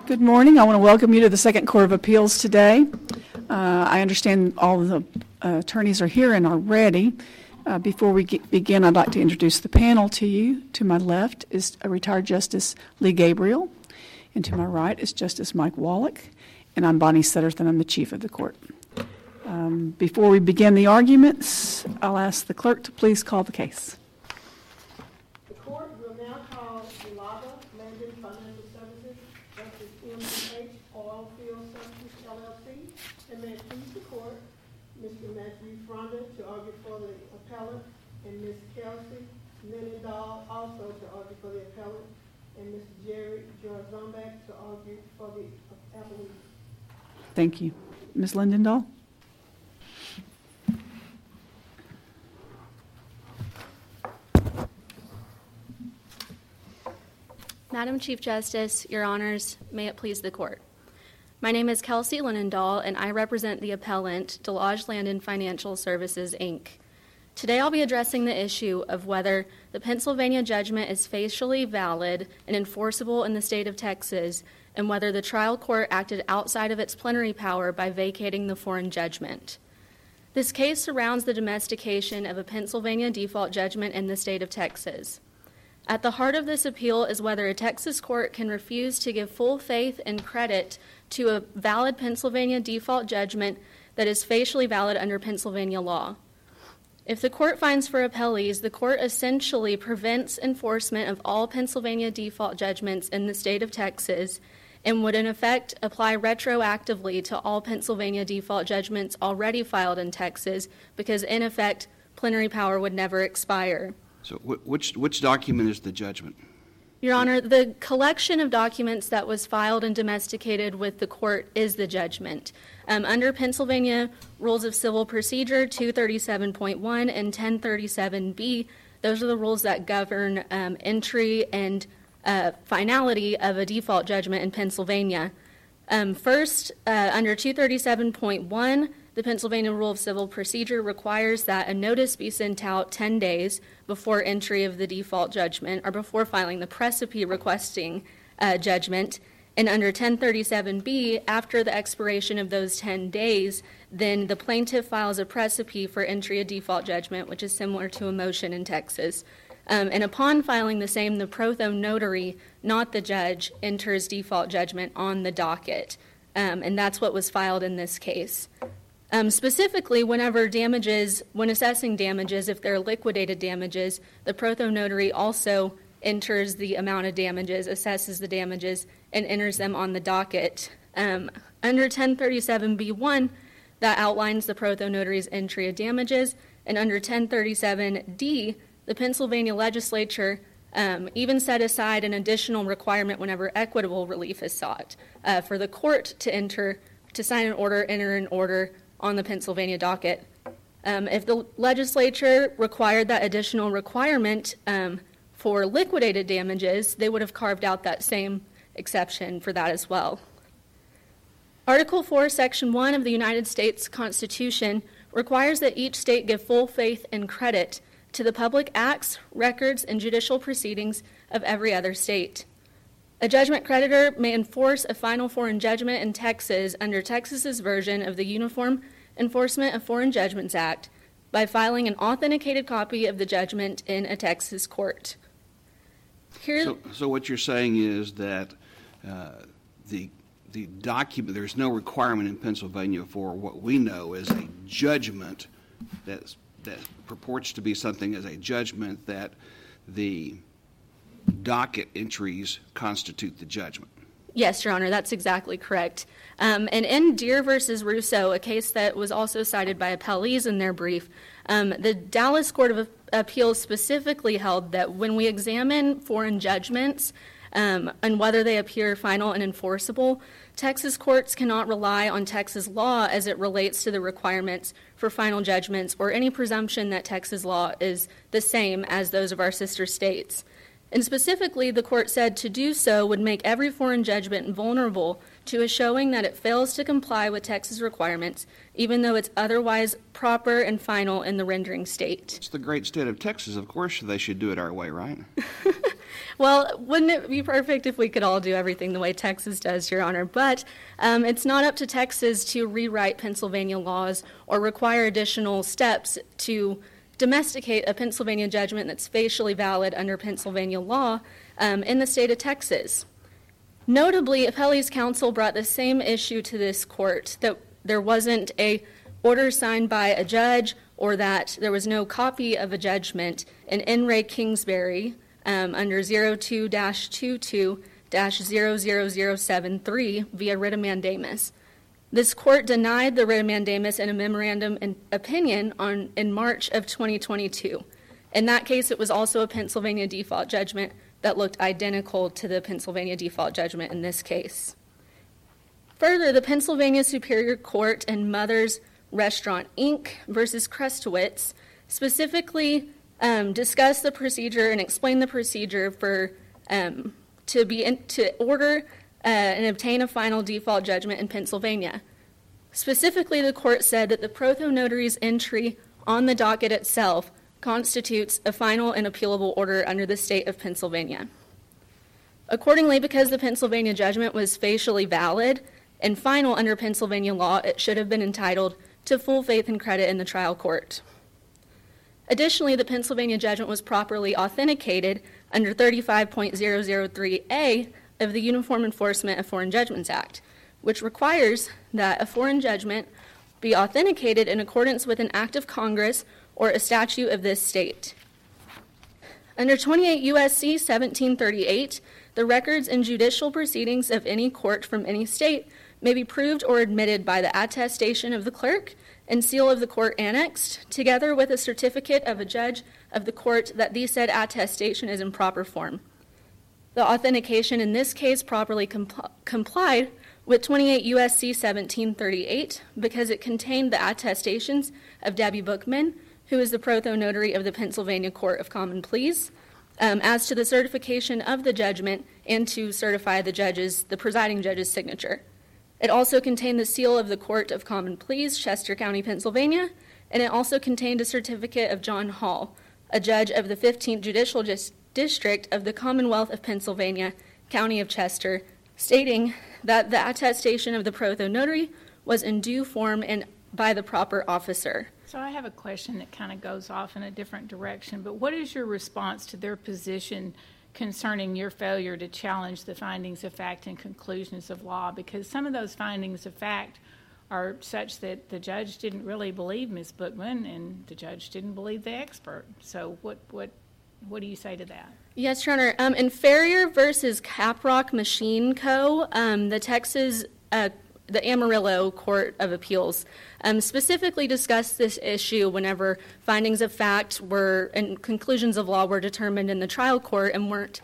Good morning. I want to welcome you to the Second Court of Appeals today. I understand all of the attorneys are here and are ready. Before we begin, I'd like to introduce the panel to you. To my left is retired Justice Lee Gabriel, and to my right is Justice Mike Wallach, and I'm Bonnie Sutterth, and I'm the Chief of the Court. Before we begin the arguments, I'll ask the clerk to please call the case. The court will now call Lava Landon Financial Services versus MH Oil Field Services, LLC. And may it please the court, Mr. Matthew Fronda to argue for the appellant, and Ms. Kelsey Linendahl also to argue for the appellant, and Mr. Jerry Jorzambek to argue for the appellant. Thank you. Ms. Linendahl? Madam Chief Justice, Your Honors, may it please the Court. My name is Kelsey Linendahl, and I represent the appellant, Delage Landon Financial Services, Inc. Today I'll be addressing the issue of whether the Pennsylvania judgment is facially valid and enforceable in the state of Texas, and whether the trial court acted outside of its plenary power by vacating the foreign judgment. This case surrounds the domestication of a Pennsylvania default judgment in the state of Texas. At the heart of this appeal is whether a Texas court can refuse to give full faith and credit to a valid Pennsylvania default judgment that is facially valid under Pennsylvania law. If the court finds for appellees, the court essentially prevents enforcement of all Pennsylvania default judgments in the state of Texas and would in effect apply retroactively to all Pennsylvania default judgments already filed in Texas because in effect plenary power would never expire. So which document is the judgment? Your Honor, the collection of documents that was filed and domesticated with the court is the judgment. Under Pennsylvania Rules of Civil Procedure 237.1 and 1037B, those are the rules that govern entry and finality of a default judgment in Pennsylvania. First, under 237.1, the Pennsylvania Rule of Civil Procedure requires that a notice be sent out 10 days before entry of the default judgment or before filing the precipice requesting judgment. And under 1037B, after the expiration of those 10 days, then the plaintiff files a precipice for entry of default judgment, which is similar to a motion in Texas. And upon filing the same, the protho notary, not the judge, enters default judgment on the docket. And that's what was filed in this case. Specifically, when assessing damages, if they're liquidated damages, the protho notary also enters the amount of damages, assesses the damages, and enters them on the docket. Under 1037B1, that outlines the protho notary's entry of damages, and under 1037D, the Pennsylvania legislature even set aside an additional requirement whenever equitable relief is sought for the court to sign an order, enter an order on the Pennsylvania docket. If the legislature required that additional requirement for liquidated damages, they would have carved out that same exception for that as well. Article 4, Section 1 of the United States Constitution requires that each state give full faith and credit to the public acts, records, and judicial proceedings of every other state. A judgment creditor may enforce a final foreign judgment in Texas under Texas's version of the Uniform Enforcement of Foreign Judgments Act by filing an authenticated copy of the judgment in a Texas court. So what you're saying is that the document, there's no requirement in Pennsylvania for what we know as a judgment that purports to be something as a judgment, that the docket entries constitute the judgment. Yes, Your Honor, that's exactly correct. And in Deere versus Russo, a case that was also cited by appellees in their brief, the Dallas Court of Appeals specifically held that when we examine foreign judgments and whether they appear final and enforceable, Texas courts cannot rely on Texas law as it relates to the requirements for final judgments or any presumption that Texas law is the same as those of our sister states. And specifically, the court said to do so would make every foreign judgment vulnerable to a showing that it fails to comply with Texas requirements, even though it's otherwise proper and final in the rendering state. It's the great state of Texas. Of course, they should do it our way, right? Well, wouldn't it be perfect if we could all do everything the way Texas does, Your Honor? But it's not up to Texas to rewrite Pennsylvania laws or require additional steps to domesticate a Pennsylvania judgment that's facially valid under Pennsylvania law in the state of Texas. Notably, Appellee's counsel brought the same issue to this court, that there wasn't a order signed by a judge or that there was no copy of a judgment in N. Ray Kingsbury under 02-22-00073 via writ of mandamus. This court denied the writ of mandamus in a memorandum and opinion in March of 2022. In that case, it was also a Pennsylvania default judgment that looked identical to the Pennsylvania default judgment in this case. Further, the Pennsylvania Superior Court in Mother's Restaurant, Inc. versus Crestowitz specifically discussed the procedure and explained the procedure for to order and obtain a final default judgment in Pennsylvania. Specifically, the court said that the protonotary's entry on the docket itself constitutes a final and appealable order under the state of Pennsylvania. Accordingly, because the Pennsylvania judgment was facially valid and final under Pennsylvania law, it should have been entitled to full faith and credit in the trial court. Additionally, the Pennsylvania judgment was properly authenticated under 35.003A of the Uniform Enforcement of Foreign Judgments Act, which requires that a foreign judgment be authenticated in accordance with an act of Congress or a statute of this state. Under 28 U.S.C. 1738, the records and judicial proceedings of any court from any state may be proved or admitted by the attestation of the clerk and seal of the court annexed, together with a certificate of a judge of the court that the said attestation is in proper form. The authentication in this case properly complied with 28 U.S.C. 1738 because it contained the attestations of Debbie Bookman, who is the protonotary of the Pennsylvania Court of Common Pleas, as to the certification of the judgment and to certify the presiding judge's signature. It also contained the seal of the Court of Common Pleas, Chester County, Pennsylvania, and it also contained a certificate of John Hall, a judge of the 15th Judicial District of the Commonwealth of Pennsylvania, County of Chester, stating that the attestation of the protonotary was in due form and by the proper officer. So I have a question that kind of goes off in a different direction, but what is your response to their position concerning your failure to challenge the findings of fact and conclusions of law? Because some of those findings of fact are such that the judge didn't really believe Ms. Bookman and the judge didn't believe the expert. So what do you say to that? Yes, Your Honor. In Ferrier versus Caprock Machine Co., the Texas, the Amarillo Court of Appeals specifically discussed this issue whenever findings of fact and conclusions of law were determined in the trial court and weren't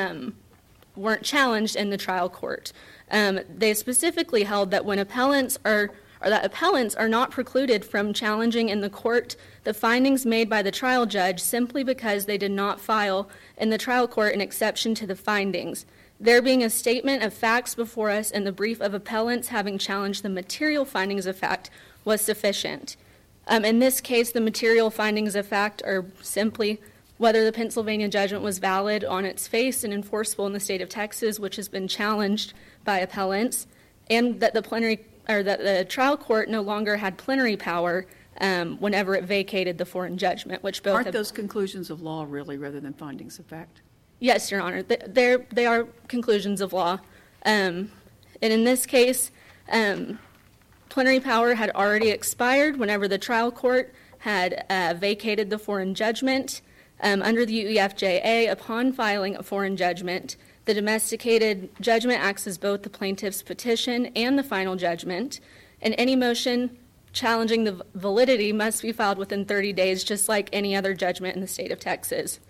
challenged in the trial court. They specifically held that when appellants are not precluded from challenging in the court the findings made by the trial judge simply because they did not file in the trial court an exception to the findings. There being a statement of facts before us and the brief of appellants having challenged the material findings of fact was sufficient. In this case, the material findings of fact are simply whether the Pennsylvania judgment was valid on its face and enforceable in the state of Texas, which has been challenged by appellants, and that the trial court no longer had plenary power whenever it vacated the foreign judgment, which both Aren't those conclusions of law really rather than findings of fact? Yes, Your Honor. They are conclusions of law. And in this case, plenary power had already expired whenever the trial court had vacated the foreign judgment. Under the UEFJA, upon filing a foreign judgment, the domesticated judgment acts as both the plaintiff's petition and the final judgment, and any motion challenging the validity must be filed within 30 days, just like any other judgment in the state of Texas.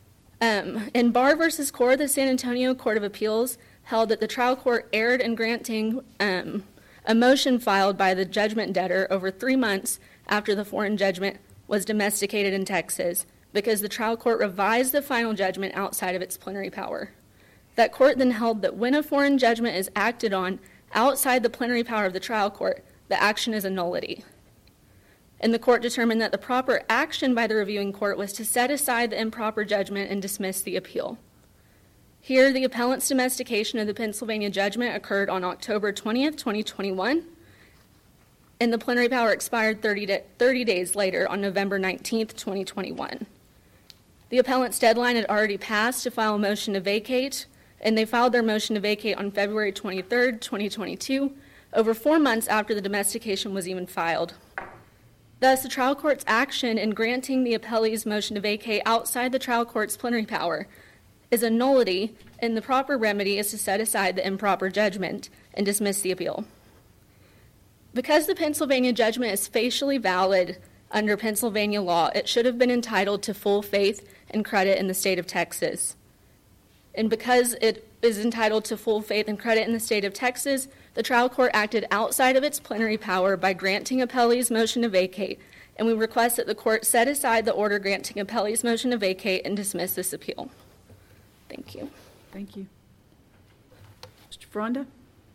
In Barr v. Core, the San Antonio Court of Appeals held that the trial court erred in granting a motion filed by the judgment debtor over 3 months after the foreign judgment was domesticated in Texas because the trial court revised the final judgment outside of its plenary power. That court then held that when a foreign judgment is acted on outside the plenary power of the trial court, the action is a nullity. And the court determined that the proper action by the reviewing court was to set aside the improper judgment and dismiss the appeal. Here, the appellant's domestication of the Pennsylvania judgment occurred on October 20th, 2021, and the plenary power expired 30 days later on November 19th, 2021. The appellant's deadline had already passed to file a motion to vacate, and they filed their motion to vacate on February 23rd, 2022, over 4 months after the domestication was even filed. Thus, the trial court's action in granting the appellee's motion to vacate outside the trial court's plenary power is a nullity, and the proper remedy is to set aside the improper judgment and dismiss the appeal. Because the Pennsylvania judgment is facially valid under Pennsylvania law, it should have been entitled to full faith and credit in the state of Texas. And because it is entitled to full faith and credit in the state of Texas, the trial court acted outside of its plenary power by granting appellee's motion to vacate, and we request that the court set aside the order granting appellee's motion to vacate and dismiss this appeal. Thank you. Thank you. Mr. Fronda?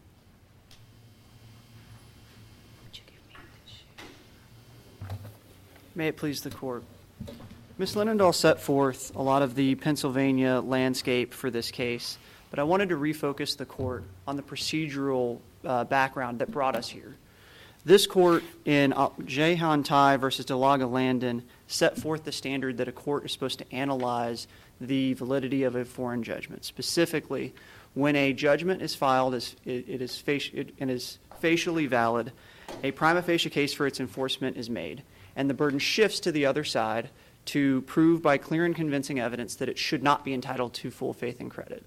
May it please the court. Ms. Linendahl set forth a lot of the Pennsylvania landscape for this case, but I wanted to refocus the court on the procedural background that brought us here. This court in Jehan Tai versus Delaga Landon set forth the standard that a court is supposed to analyze the validity of a foreign judgment. Specifically, when a judgment is filed and is facially valid, a prima facie case for its enforcement is made, and the burden shifts to the other side to prove by clear and convincing evidence that it should not be entitled to full faith and credit.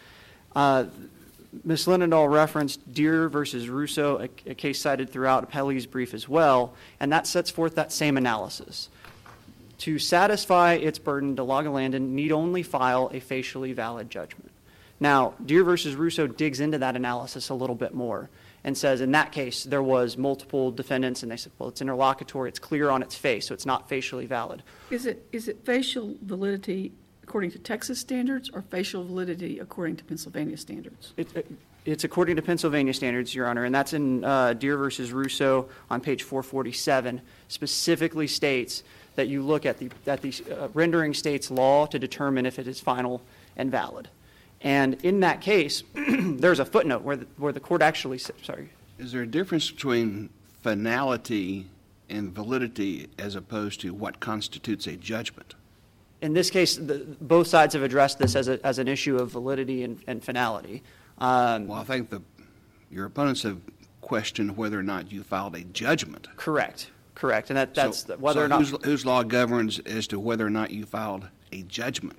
Ms. Linendahl referenced Deere versus Russo, a case cited throughout Appellee's brief as well, and that sets forth that same analysis. To satisfy its burden, Delaga Landon need only file a facially valid judgment. Now, Deere versus Russo digs into that analysis a little bit more and says in that case there was multiple defendants, and they said, well, it's interlocutory, it's clear on its face, so it's not facially valid. Is it facial validity according to Texas standards or facial validity according to Pennsylvania standards? It's according to Pennsylvania standards, Your Honor, and that's in Deere versus Russo on page 447, specifically states that you look at the rendering state's law to determine if it is final and valid. And in that case, there's a footnote where the court actually said, sorry. Is there a difference between finality and validity as opposed to what constitutes a judgment? In this case, both sides have addressed this as an issue of validity and finality. Well, I think your opponents have questioned whether or not you filed a judgment. Correct. And that's whether so or not whose law governs as to whether or not you filed a judgment.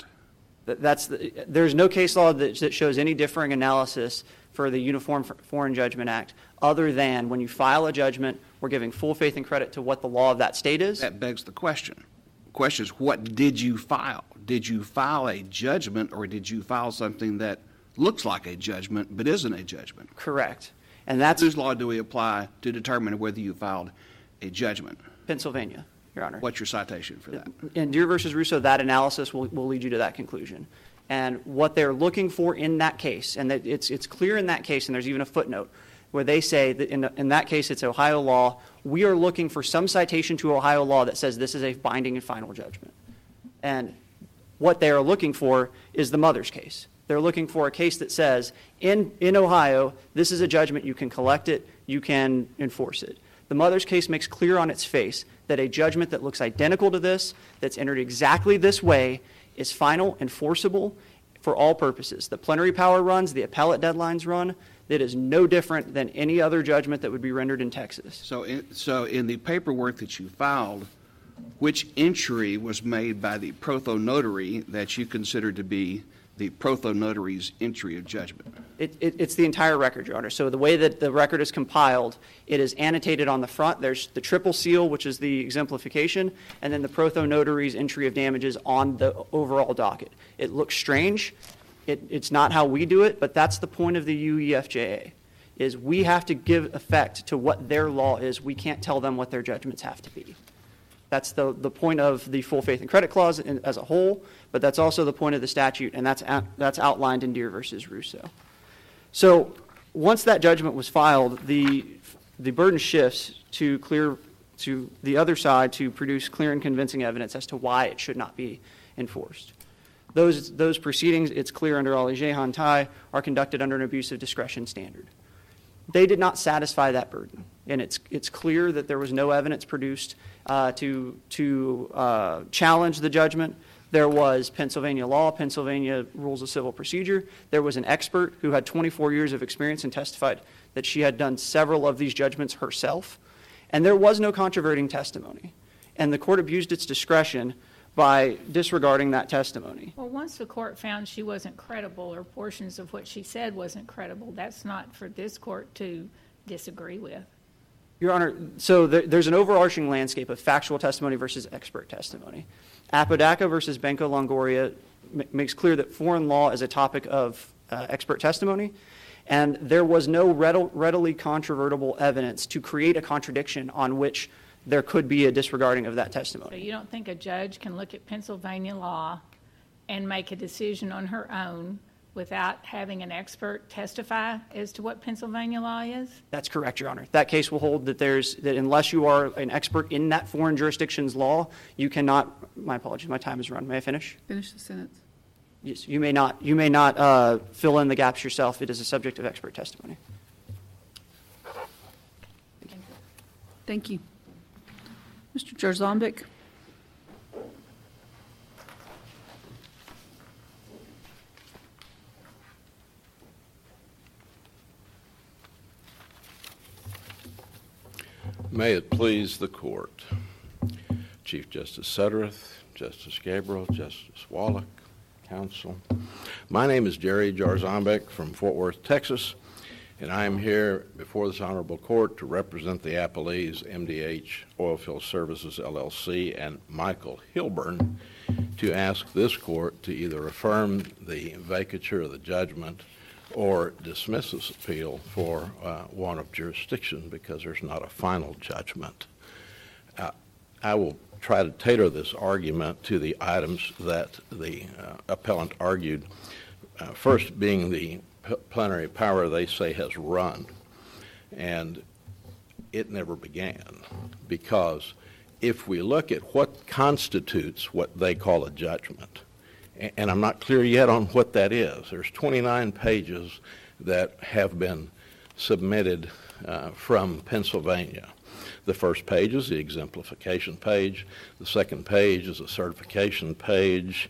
There's no case law that shows any differing analysis for the Uniform Foreign Judgment Act other than when you file a judgment, we're giving full faith and credit to what the law of that state is. That begs the question. The question is, what did you file? Did you file a judgment, or did you file something that looks like a judgment but isn't a judgment? Correct. And that's whose law do we apply to determine whether you filed a judgment? Pennsylvania, Your Honor. What's your citation for that? In Deere versus Russo, that analysis will lead you to that conclusion. And what they're looking for in that case, and that it's clear in that case, and there's even a footnote, where they say that in that case it's Ohio law. We are looking for some citation to Ohio law that says this is a binding and final judgment. And what they are looking for is the Mother's case. They're looking for a case that says, in Ohio, this is a judgment, you can collect it, you can enforce it. The Mother's case makes clear on its face that a judgment that looks identical to this, that's entered exactly this way, is final, enforceable for all purposes. The plenary power runs, the appellate deadlines run. That is no different than any other judgment that would be rendered in Texas. So in the paperwork that you filed, which entry was made by the protho notary that you consider to be the protho notary's entry of judgment? It's the entire record, Your Honor. So the way that the record is compiled, it is annotated on the front. There's the triple seal, which is the exemplification, and then the protho notary's entry of damages on the overall docket. It looks strange. It's not how we do it, but that's the point of the UEFJA, is we have to give effect to what their law is. We can't tell them what their judgments have to be. That's the point of the full faith and credit clause as a whole, but that's also the point of the statute, and that's outlined in Deere versus Russo. So once that judgment was filed, the burden shifts to the other side to produce clear and convincing evidence as to why it should not be enforced. Those proceedings, it's clear under Ali Jehan Tai, are conducted under an abuse of discretion standard. They did not satisfy that burden, and it's clear that there was no evidence produced to challenge the judgment. There was Pennsylvania law, Pennsylvania rules of civil procedure. There was an expert who had 24 years of experience and testified that she had done several of these judgments herself. And there was no controverting testimony. And the court abused its discretion by disregarding that testimony. Well, once the court found she wasn't credible or portions of what she said wasn't credible, that's not for this court to disagree with. Your Honor, so there's an overarching landscape of factual testimony versus expert testimony. Apodaca versus Banco Longoria makes clear that foreign law is a topic of expert testimony, and there was no readily controvertible evidence to create a contradiction on which there could be a disregarding of that testimony. So you don't think a judge can look at Pennsylvania law and make a decision on her own without having an expert testify as to what Pennsylvania law is? That's correct, Your Honor. That case will hold that that unless you are an expert in that foreign jurisdiction's law, you cannot. My apologies, my time is run. May I finish? Finish the sentence. Yes, you may not fill in the gaps yourself. It is a subject of expert testimony. Thank you. Mr. Jarzombek. May it please the court. Chief Justice Sudderth, Justice Gabriel, Justice Wallach, counsel. My name is Jerry Jarzombek from Fort Worth, Texas, and I am here before this honorable court to represent the appellees MDH Oilfield Services, LLC, and Michael Hilburn to ask this court to either affirm the vacature of the judgment or dismiss this appeal for want of jurisdiction because there's not a final judgment. I will try to tailor this argument to the items that the appellant argued, first being the plenary power they say has run, and it never began, because if we look at what constitutes what they call a judgment, and I'm not clear yet on what that is. There's 29 pages that have been submitted from Pennsylvania. The first page is the exemplification page. The second page is a certification page.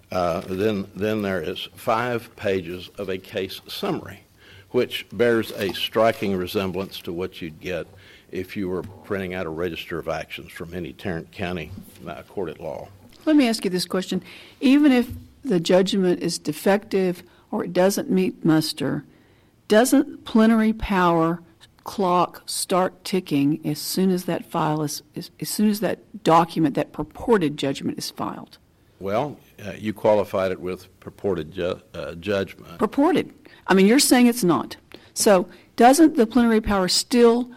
Then there is 5 pages of a case summary, which bears a striking resemblance to what you'd get if you were printing out a register of actions from any Tarrant County court at law. Let me ask you this question. Even if the judgment is defective or it doesn't meet muster, doesn't plenary power clock start ticking as soon as that file as soon as that document, that purported judgment is filed? Well, you qualified it with purported judgment. Purported. I mean, you're saying it's not. So doesn't the plenary power still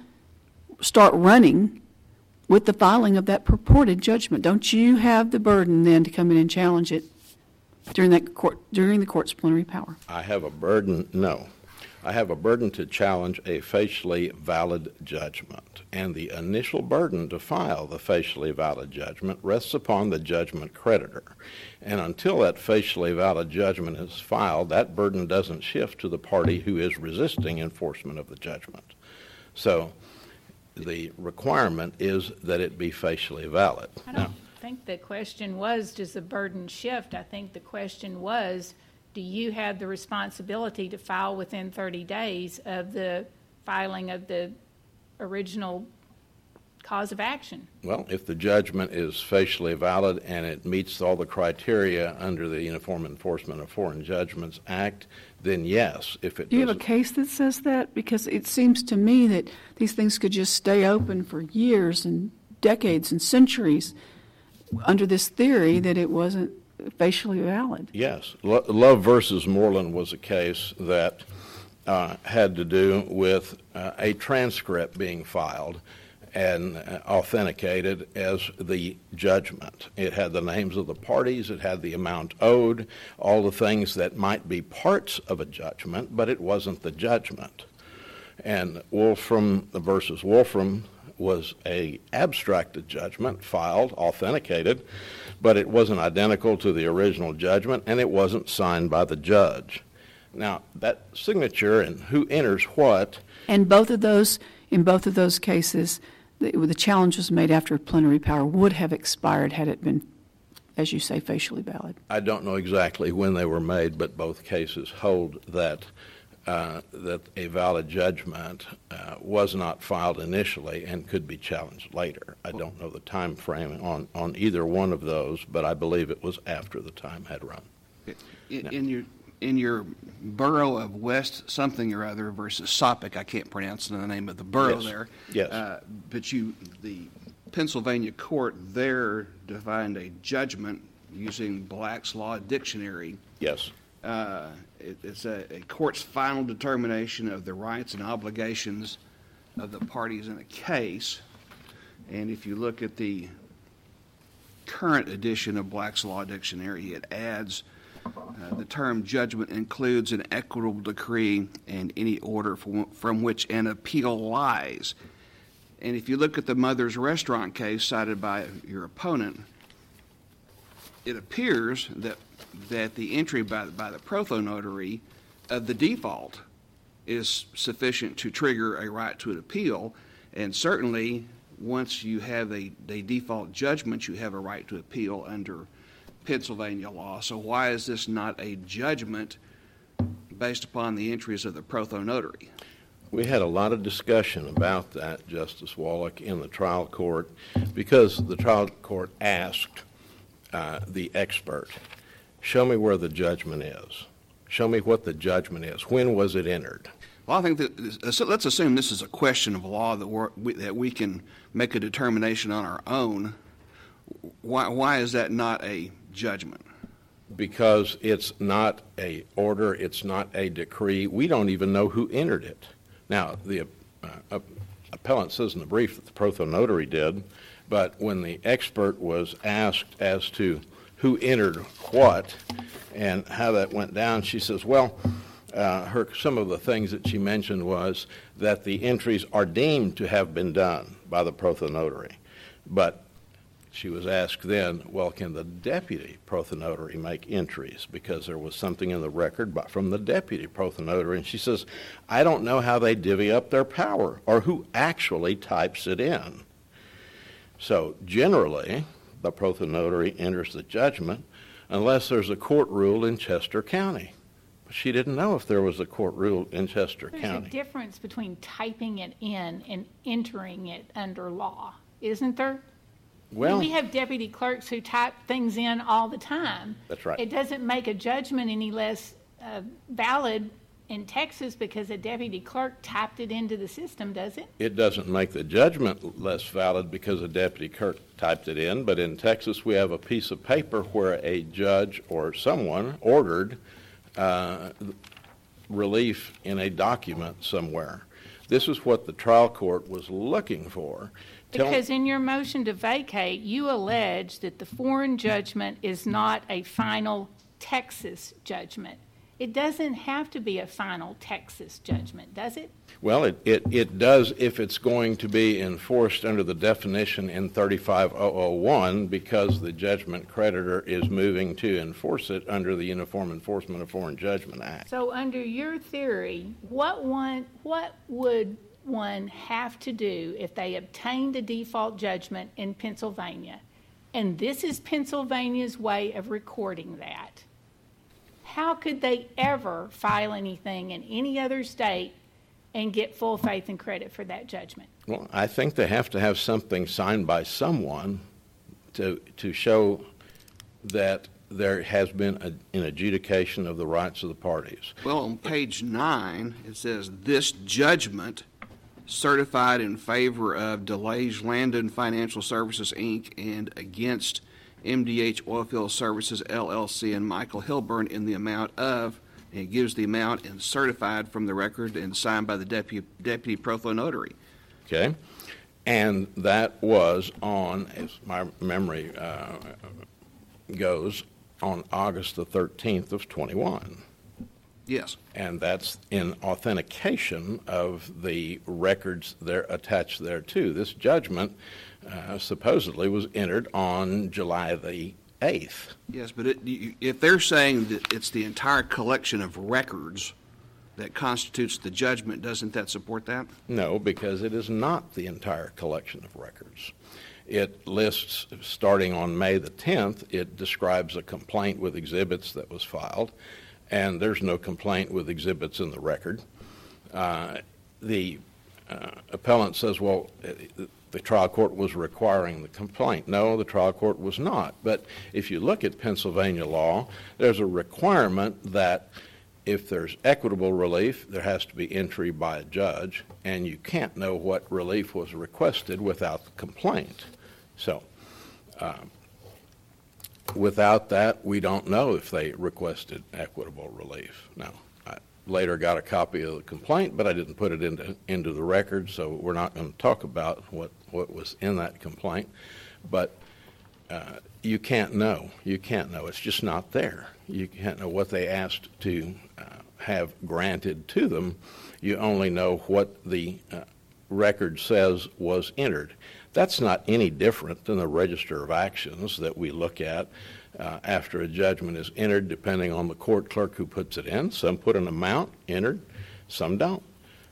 start running with the filing of that purported judgment? Don't you have the burden then to come in and challenge it during the court's plenary power? I have a burden, no. I have a burden to challenge a facially valid judgment, and the initial burden to file the facially valid judgment rests upon the judgment creditor. And until that facially valid judgment is filed, that burden doesn't shift to the party who is resisting enforcement of the judgment. So the requirement is that it be facially valid. I don't think the question was, does the burden shift? I think the question was, do you have the responsibility to file within 30 days of the filing of the original cause of action? Well, if the judgment is facially valid and it meets all the criteria under the Uniform Enforcement of Foreign Judgments Act, then yes. If it Do you have a case that says that? Because it seems to me that these things could just stay open for years and decades and centuries under this theory that it wasn't facially valid. Yes. Love versus Moreland was a case that had to do with a transcript being filed, and authenticated as the judgment. It had the names of the parties, it had the amount owed, all the things that might be parts of a judgment, but it wasn't the judgment. And Wolfram versus Wolfram was a abstracted judgment, filed, authenticated, but it wasn't identical to the original judgment, and it wasn't signed by the judge. Now, that signature and who enters what. And in both of those cases, the challenge was made after plenary power would have expired had it been, as you say, facially valid. I don't know exactly when they were made, but both cases hold that that a valid judgment was not filed initially and could be challenged later. I don't know the time frame on either one of those, but I believe it was after the time had run. In your borough of West something or other versus Soppic, I can't pronounce the name of the borough there. Yes. But the Pennsylvania court there defined a judgment using Black's Law Dictionary. Yes. It's a court's final determination of the rights and obligations of the parties in a case. And if you look at the current edition of Black's Law Dictionary, it adds the term judgment includes an equitable decree and any order from which an appeal lies. And if you look at the Mother's Restaurant case cited by your opponent, it appears that the entry by the protho-notary of the default is sufficient to trigger a right to an appeal, and certainly once you have a default judgment, you have a right to appeal under Pennsylvania law. So why is this not a judgment based upon the entries of the protho-notary? We had a lot of discussion about that, Justice Wallach, in the trial court, because the trial court asked the expert, show me where the judgment is. Show me what the judgment is. When was it entered? Well, I think that so let's assume this is a question of law that we can make a determination on our own. Why is that not a judgment? Because it's not a order, it's not a decree. We don't even know who entered it. Now, the appellant says in the brief that the protho-notary did, but when the expert was asked as to who entered what and how that went down, she says, well, some of the things that she mentioned was that the entries are deemed to have been done by the protho-notary. But she was asked then, well, can the deputy protho-notary make entries? Because there was something in the record from the deputy protho-notary. And she says, I don't know how they divvy up their power or who actually types it in. So generally, the protho-notary enters the judgment unless there's a court rule in Chester County. But she didn't know if there was a court rule in Chester County. There's a difference between typing it in and entering it under law, isn't there? Well, we have deputy clerks who type things in all the time. That's right. It doesn't make a judgment any less valid in Texas because a deputy clerk typed it into the system, does it? It doesn't make the judgment less valid because a deputy clerk typed it in, but in Texas we have a piece of paper where a judge or someone ordered relief in a document somewhere. This is what the trial court was looking for. Because in your motion to vacate, you allege that the foreign judgment is not a final Texas judgment. It doesn't have to be a final Texas judgment, does it? Well, it does if it's going to be enforced under the definition in 35001 because the judgment creditor is moving to enforce it under the Uniform Enforcement of Foreign Judgment Act. So under your theory, what would one have to do if they obtained a default judgment in Pennsylvania? And this is Pennsylvania's way of recording that. How could they ever file anything in any other state and get full faith and credit for that judgment? Well, I think they have to have something signed by someone to show that there has been an adjudication of the rights of the parties. Well, on page 9, it says, this judgment certified in favor of DeLage Landon Financial Services, Inc. and against MDH Oilfield Services, LLC, and Michael Hilburn in the amount of, and it gives the amount, and certified from the record and signed by the deputy protho-notary. Okay? And that was on, as my memory goes, on August the 13th of 21. Yes. And that's in authentication of the records there attached thereto. This judgment supposedly was entered on July the 8th. Yes, but if they're saying that it's the entire collection of records that constitutes the judgment, doesn't that support that? No, because it is not the entire collection of records. It lists, starting on May the 10th, it describes a complaint with exhibits that was filed, and there's no complaint with exhibits in the record. The appellant says, well, the trial court was requiring the complaint. No, the trial court was not. But if you look at Pennsylvania law, there's a requirement that if there's equitable relief, there has to be entry by a judge, and you can't know what relief was requested without the complaint. So without that, we don't know if they requested equitable relief. Now, I later got a copy of the complaint, but I didn't put it into the record, so we're not going to talk about what was in that complaint. But you can't know. You can't know. It's just not there. You can't know what they asked to have granted to them. You only know what the record says was entered. That's not any different than the register of actions that we look at after a judgment is entered, depending on the court clerk who puts it in. Some put an amount entered, some don't.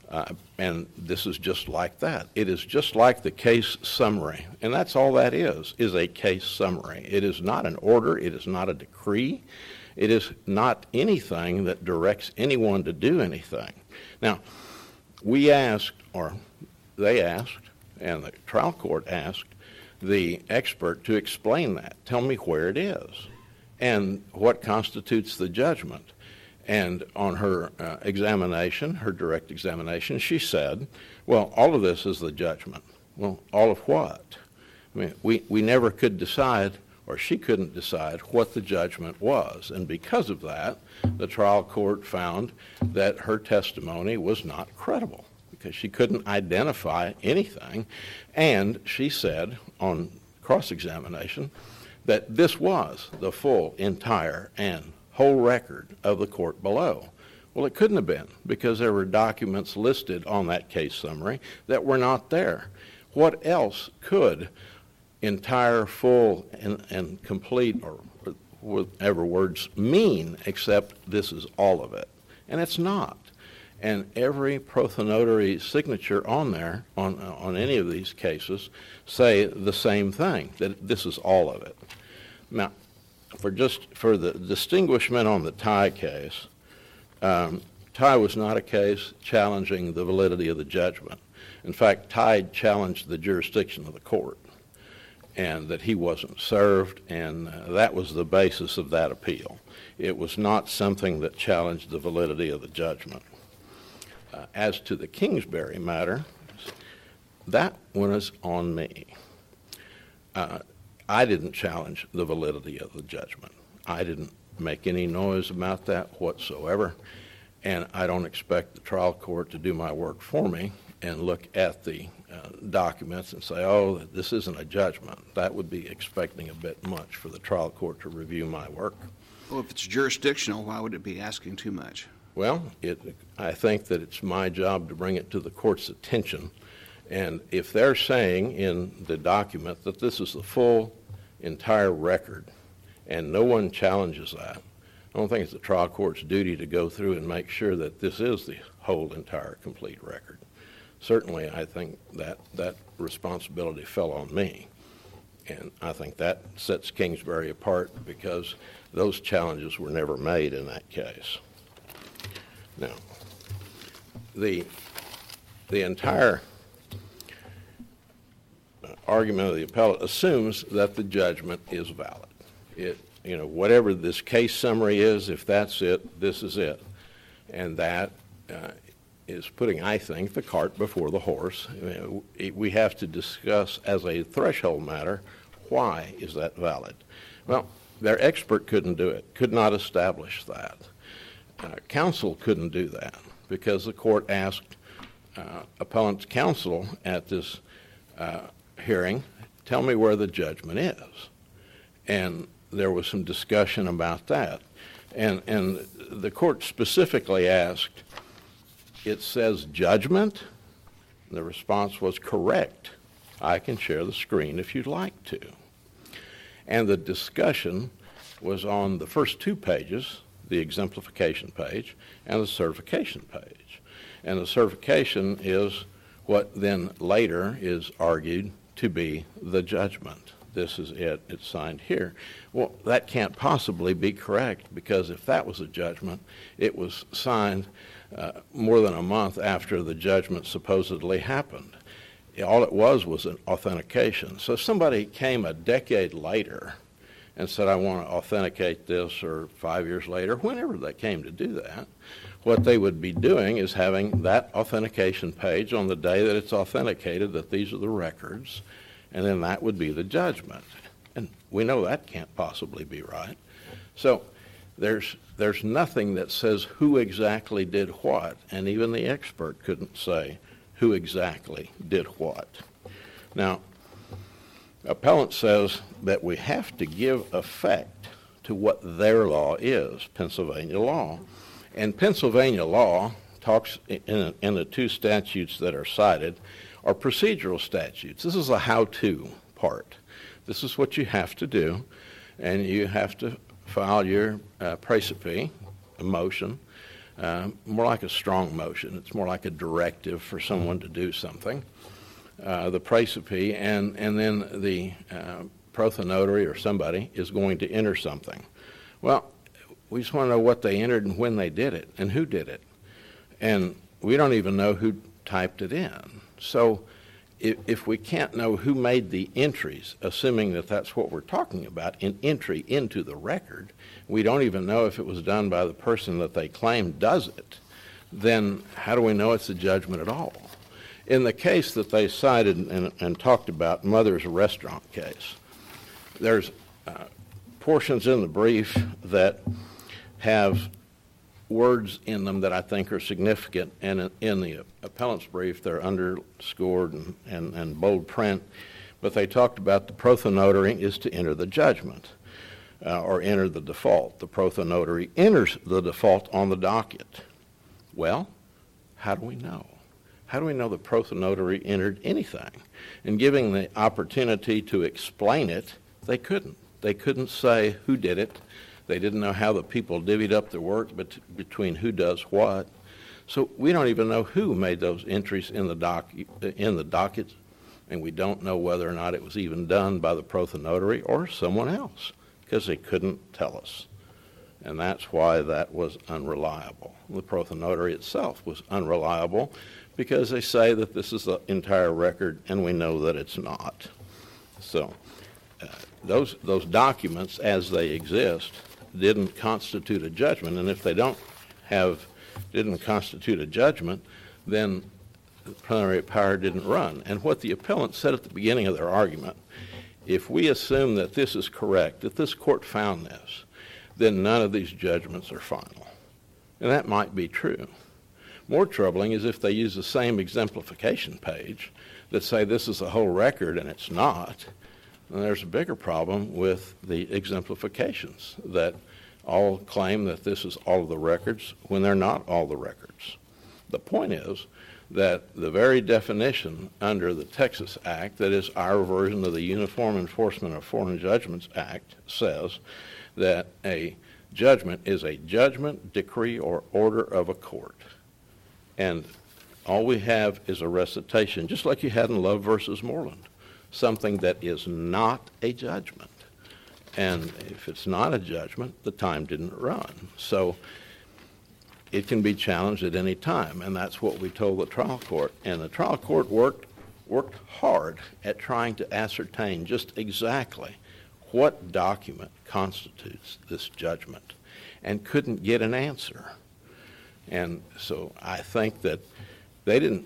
And this is just like that. It is just like the case summary, and that's all that is a case summary. It is not an order. It is not a decree. It is not anything that directs anyone to do anything. Now, we asked, or they asked, and the trial court asked the expert to explain that. Tell me where it is and what constitutes the judgment. And on her examination, her direct examination, she said, well, all of this is the judgment. Well, all of what? I mean, we never could decide, or she couldn't decide, what the judgment was. And because of that, the trial court found that her testimony was not credible, because she couldn't identify anything. And she said on cross-examination that this was the full, entire, and whole record of the court below. Well, it couldn't have been, because there were documents listed on that case summary that were not there. What else could entire, full, and complete, or whatever words mean, except this is all of it? And it's not. And every prothonotary signature on there, on any of these cases, say the same thing, that this is all of it. Now, for the distinguishment on the Tye case, Tye was not a case challenging the validity of the judgment. In fact, Tye challenged the jurisdiction of the court, and that he wasn't served, and that was the basis of that appeal. It was not something that challenged the validity of the judgment. As to the Kingsbury matter, that one is on me. I didn't challenge the validity of the judgment. I didn't make any noise about that whatsoever, and I don't expect the trial court to do my work for me and look at the documents and say, oh, this isn't a judgment. That would be expecting a bit much for the trial court to review my work. Well, if it's jurisdictional, why would it be asking too much? Well, I think that it's my job to bring it to the court's attention. And if they're saying in the document that this is the full, entire record, and no one challenges that, I don't think it's the trial court's duty to go through and make sure that this is the whole, entire, complete record. Certainly, I think that responsibility fell on me. And I think that sets Kingsbury apart, because those challenges were never made in that case. Now, the entire argument of the appellate assumes that the judgment is valid. Whatever this case summary is, if that's it, this is it. And that is putting, I think, the cart before the horse. We have to discuss as a threshold matter, why is that valid? Well, their expert couldn't do it, could not establish that. Counsel couldn't do that, because the court asked appellant's counsel at this hearing, tell me where the judgment is. And there was some discussion about that. And the court specifically asked, it says judgment? The response was correct. I can share the screen if you'd like to. And the discussion was on the first 2 pages, the exemplification page and the certification page. And the certification is what then later is argued to be the judgment. This is it. It's signed here. Well, that can't possibly be correct, because if that was a judgment, it was signed more than a month after the judgment supposedly happened. All it was an authentication. So if somebody came a decade later and said, I want to authenticate this, or 5 years later, whenever they came to do that, what they would be doing is having that authentication page on the day that it's authenticated, that these are the records, and then that would be the judgment. And we know that can't possibly be right. So there's nothing that says who exactly did what, and even the expert couldn't say who exactly did what. Now, appellant says that we have to give effect to what their law is, Pennsylvania law. And Pennsylvania law talks in the 2 statutes that are cited are procedural statutes. This is a how-to part. This is what you have to do, and you have to file your praecipe, a motion, more like a strong motion. It's more like a directive for someone to do something. The praecipe, and then the prothanotary or somebody is going to enter something. Well, we just want to know what they entered and when they did it and who did it. And we don't even know who typed it in. So if we can't know who made the entries, assuming that that's what we're talking about, an entry into the record, we don't even know if it was done by the person that they claim does it, then how do we know it's a judgment at all? In the case that they cited and talked about, Mother's Restaurant case, there's portions in the brief that have words in them that I think are significant, and in the appellant's brief they're underscored and bold print, but they talked about the prothanotary is to enter the judgment or enter the default. The prothanotary enters the default on the docket. Well, how do we know? How do we know the prothanotary entered anything? And giving the opportunity to explain it, they couldn't. They couldn't say who did it. They didn't know how the people divvied up the work between who does what. So we don't even know who made those entries in the docket, and we don't know whether or not it was even done by the prothanotary or someone else, because they couldn't tell us. And that's why that was unreliable. The prothanotary itself was unreliable because they say that this is the entire record, and we know that it's not. So those documents, as they exist, didn't constitute a judgment, and if they didn't constitute a judgment, then the plenary power didn't run. And what the appellant said at the beginning of their argument, if we assume that this is correct, that this court found this, then none of these judgments are final. And that might be true. More troubling is if they use the same exemplification page that say this is the whole record and it's not. And there's a bigger problem with the exemplifications that all claim that this is all of the records when they're not all the records. The point is that the very definition under the Texas Act, that is our version of the Uniform Enforcement of Foreign Judgments Act, says that a judgment is a judgment, decree, or order of a court. And all we have is a recitation, just like you had in Love versus Moreland. Something that is not a judgment. And if it's not a judgment, the time didn't run. So it can be challenged at any time, and that's what we told the trial court. And the trial court worked hard at trying to ascertain just exactly what document constitutes this judgment, and couldn't get an answer. And so I think that they didn't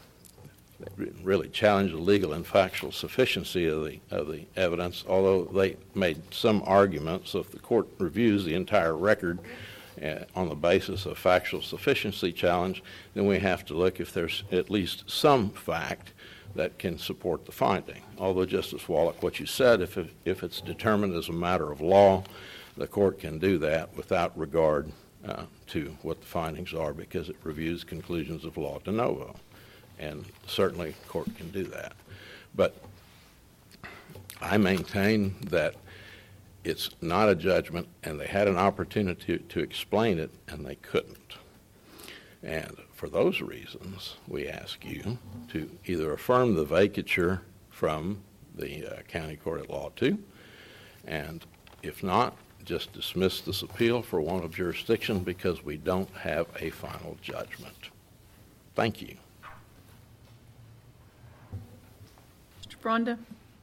really challenge the legal and factual sufficiency of the evidence, although they made some arguments. So if the court reviews the entire record, on the basis of factual sufficiency challenge, then we have to look if there's at least some fact that can support the finding. Although, Justice Wallach, what you said, if it's determined as a matter of law, the court can do that without regard to what the findings are, because it reviews conclusions of law de novo. And certainly the court can do that. But I maintain that it's not a judgment, and they had an opportunity to explain it, and they couldn't. And for those reasons, we ask you to either affirm the vacatur from the County Court at Law 2, and if not, just dismiss this appeal for want of jurisdiction, because we don't have a final judgment. Thank you. Mr. Fronda?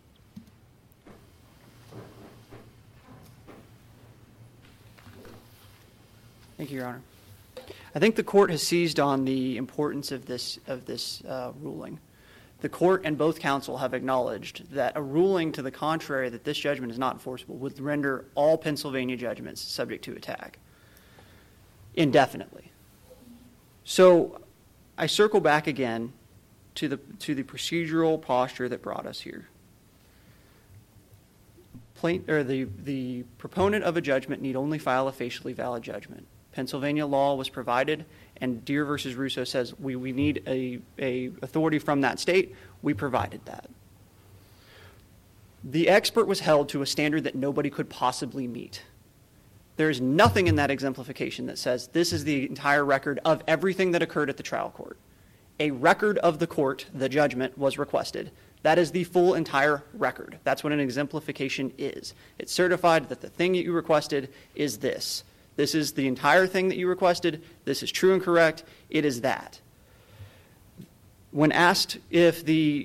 Thank you, Your Honor. I think the court has seized on the importance of this ruling. The court and both counsel have acknowledged that a ruling to the contrary, that this judgment is not enforceable, would render all Pennsylvania judgments subject to attack indefinitely. So I circle back again to the procedural posture that brought us here. The proponent of a judgment need only file a facially valid judgment. Pennsylvania law was provided, and Deere versus Russo says we need a authority from that state. We provided that. The expert was held to a standard that nobody could possibly meet. There is nothing in that exemplification that says this is the entire record of everything that occurred at the trial court. A record of the court, the judgment, was requested. That is the full entire record. That's what an exemplification is. It's certified that the thing that you requested is this. This is the entire thing that you requested. This is true and correct. It is that. When asked if the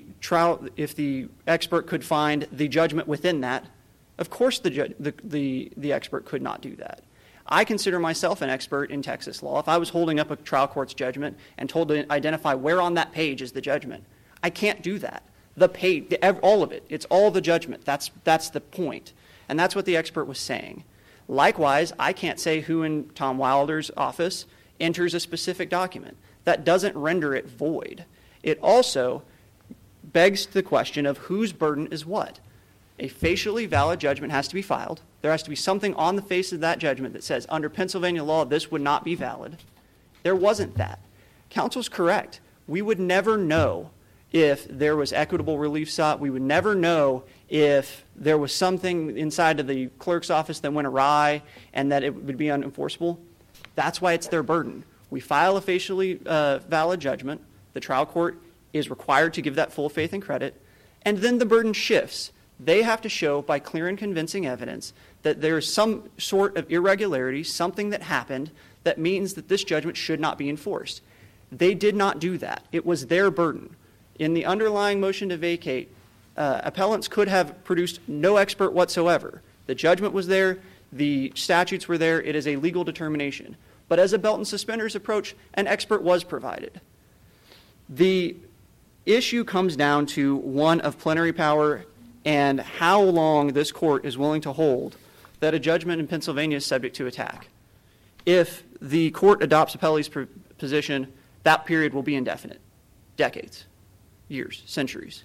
expert could find the judgment within that, of course the expert could not do that. I consider myself an expert in Texas law. If I was holding up a trial court's judgment and told to identify where on that page is the judgment, I can't do that. The page, all of it, it's all the judgment. That's the point. And that's what the expert was saying. Likewise, I can't say who in Tom Wilder's office enters a specific document. That doesn't render it void. It also begs the question of whose burden is what. A facially valid judgment has to be filed. There has to be something on the face of that judgment that says, under Pennsylvania law, this would not be valid. There wasn't that. Counsel's correct. We would never know if there was equitable relief sought. We would never know if there was something inside of the clerk's office that went awry and that it would be unenforceable. That's why it's their burden. We file a facially valid judgment. The trial court is required to give that full faith and credit. And then the burden shifts. They have to show by clear and convincing evidence that there is some sort of irregularity, something that happened that means that this judgment should not be enforced. They did not do that. It was their burden. In the underlying motion to vacate, appellants could have produced no expert whatsoever. The judgment was there. The statutes were there. It is a legal determination. But as a belt and suspenders approach, an expert was provided. The issue comes down to one of plenary power and how long this court is willing to hold that a judgment in Pennsylvania is subject to attack. If the court adopts appellee's position, that period will be indefinite. Decades, years, centuries.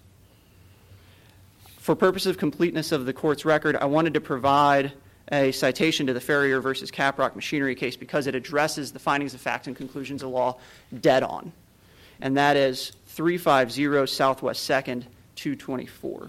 For purpose of completeness of the court's record, I wanted to provide a citation to the Ferrier versus Caprock machinery case because it addresses the findings of fact and conclusions of law dead on. And that is 350 Southwest 2nd, 224.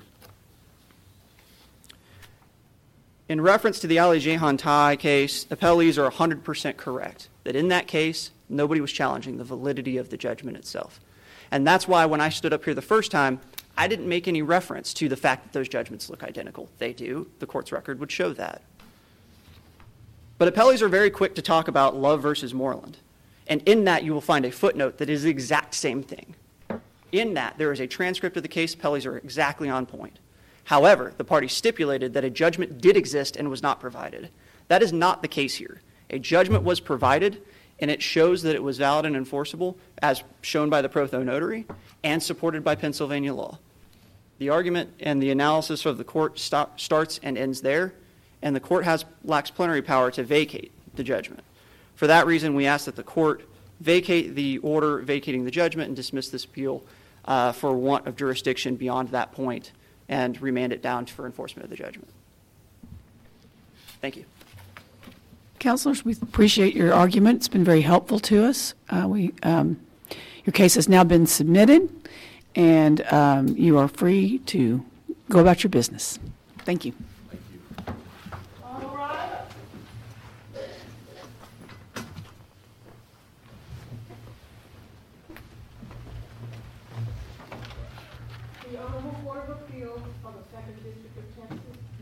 In reference to the Ali Jehan Tai case, appellees are 100% correct that in that case, nobody was challenging the validity of the judgment itself. And that's why when I stood up here the first time, I didn't make any reference to the fact that those judgments look identical. They do. The court's record would show that. But appellees are very quick to talk about Love versus Moreland. And in that, you will find a footnote that is the exact same thing. In that, there is a transcript of the case. Appellees are exactly on point. However, the parties stipulated that a judgment did exist and was not provided. That is not the case here. A judgment was provided, and it shows that it was valid and enforceable, as shown by the Protho notary, and supported by Pennsylvania law. The argument and the analysis of the court starts and ends there, and the court lacks plenary power to vacate the judgment. For that reason, we ask that the court vacate the order vacating the judgment and dismiss this appeal for want of jurisdiction beyond that point and remand it down for enforcement of the judgment. Thank you. Counselors, we appreciate your argument. It's been very helpful to us. Your case has now been submitted, and you are free to go about your business. Thank you. All right. The Honorable Court of Appeals for the Second District of Texas